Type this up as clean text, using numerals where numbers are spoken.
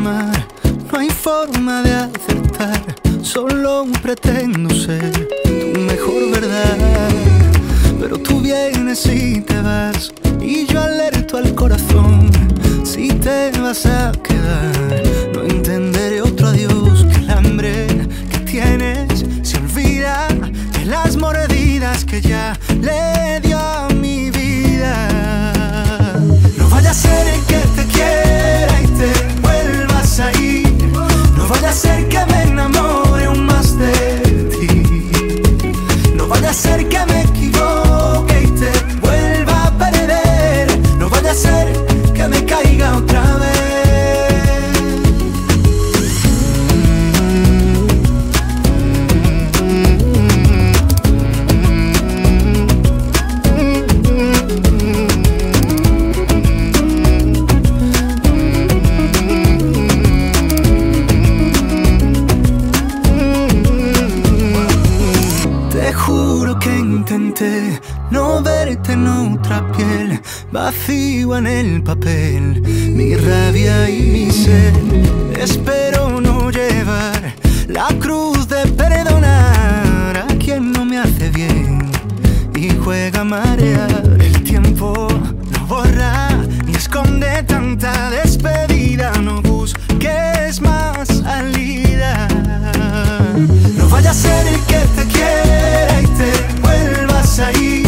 amar, no hay forma de acertar. Solo pretendo ser tu mejor verdad. Pero tú vienes y te vas, y yo alerto al corazón. Si te vas a quedar, no entenderé otro adiós. Que el hambre que tienes se olvida de las mordidas que ya le dio a mi vida. No vaya a ser que te quiera y te vuelvas a ir. No vaya a ser que me enamore aún más de ti. No vaya a ser que me equivoque y te vuelva a perder. No vaya a ser que me caiga otra vez. Te juro que intenté no verte en otra piel, vacío en el papel, mi rabia y mi sed. Espero no llevar la cruz de perdonar a quien no me hace bien y juega a marear. El tiempo no borra ni esconde tanta despedida. No busques más salida. No vaya a ser que te quiera y te vuelvas a ir.